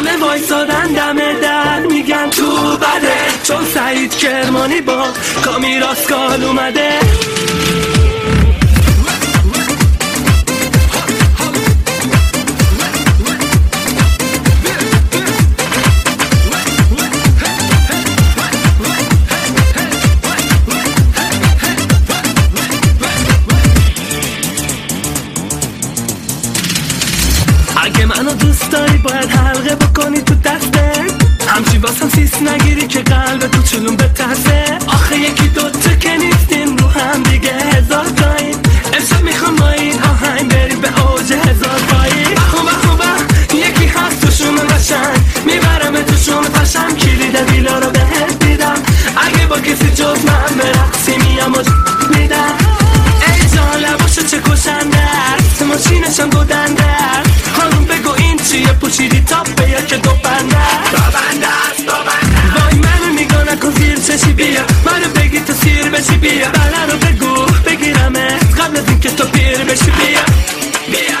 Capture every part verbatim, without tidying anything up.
همه وایسادن دم در میگن تو بده، چون سعید کرمانی با کامی راسکال اومده. اگه منو دوست داری باید حلقه بکنی تو دسته، همچی واسم سیس نگیری که قلب تو چلون بترسه. آخه یکی دوتا که نیستیم رو هم دیگه هزار تاییم، امشب میخوام با این آهنگ بریم به اوج هزار پایی. بخو بخو بخ یکی هست توشون قشنگ، میبرم توشون پشم، کلید ویلا رو بهت میدم. اگه با کسی جز من برقصی میام و میدم. ای جان لباشو چه کشنده است، ماشینشم گودنده است. خانوم بگو این چیه پوچیدی تاپه یا که دو بنده است؟ دو بنده است دو بنده است. وای منو نگاه نکن زیر چشی بیا، منو بگی تو سیر بشی بیا. بله رو بگو بگیرمه قبل از این که تو پیر بشی بیا بیا.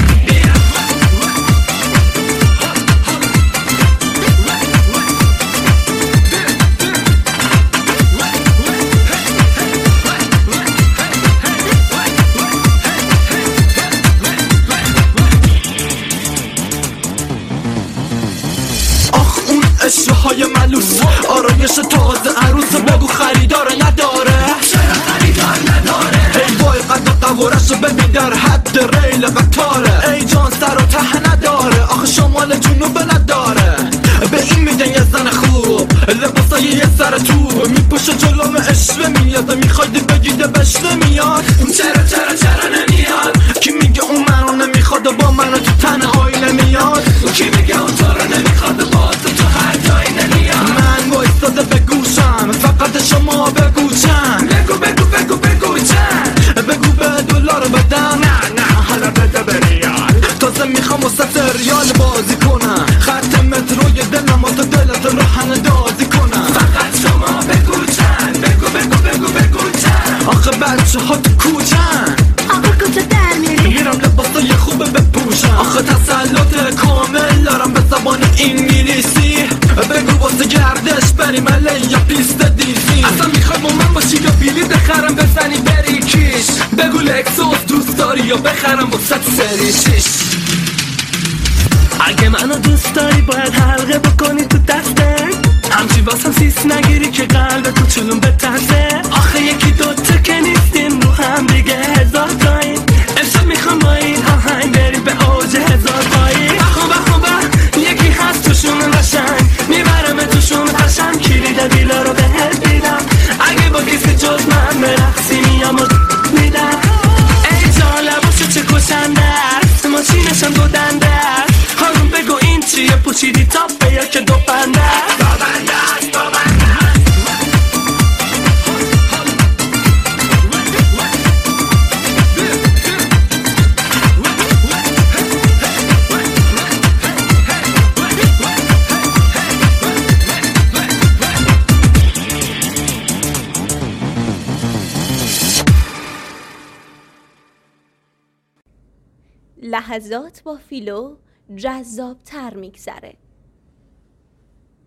اشتهای ملوس آرایش تازه عروس، بگو خریدار نداره، چرا خریدار نداره؟ ای وای قد قوارش ببین در حد ریل قطاره. ای جان سر و ته نداره، آخه شمال جنوب نداره. به این میگن یه زن خوب، لباسای یه سر تو میپوشه جلوم اشوه میاد. میخوایدی بگیده بشته میاد، چرا چرا چرا نمیاد؟ کی میگه اون منو نمیخواد و با منو تو تنهایی نمیاد؟ کی میگه اون تو رو نمیخواد و با تو تو هر جایی نمیاد؟ من وایستاده به گوشم فقط شما بگو چند، بگو بگو بگو بگو چند، بگو به دلار بدم، نه نه حالا بده به ریال. تازه میخوام وسط ریال بازی کنم، خط متروی دلم و تو دلت روحن دازی کنم. فقط شما بگو چند، بگو بگو بگو بگو چند. آخه بچه ها تو کوچن، آقا کجا در میری؟ میرم لباسای خوبه بپوشم. آخه تسلط کامل دارم به زبان انگلیسی، بگو واسه گردش بریم الی یا پیست دیزی. اصلا میخوای با من باشی یا بیلی بخرم بزنی بری کیش؟ بگو لکسوس دوست داری یا بخرم واسه سری شیش. اگه منو دوست داری باید حلقه بکنی تو دسته، همچی واسم سیس نگیری که قلب تو چلون بترسه. آخه یکی دوتا که نیستیم رو هم دیگه هزار تاییم، امشب میخوام با این آهنگ بریم به اوج هزار پایی. بخو بخو بخ یکی هست توشون قشنگ، میبرم توشون پشم، کلید ویلا رو بهت میدم. اگه با کسی جز من برقصی میام و میدم. ای جان لباشو چه کشنده است، ماشینشم گودنده است. خانوم بگو این چیه پوچیدی تاپه یا که دو بنده است؟ دو بنده است دو بنده است. لحظات با فیلو جذاب تر میگذره.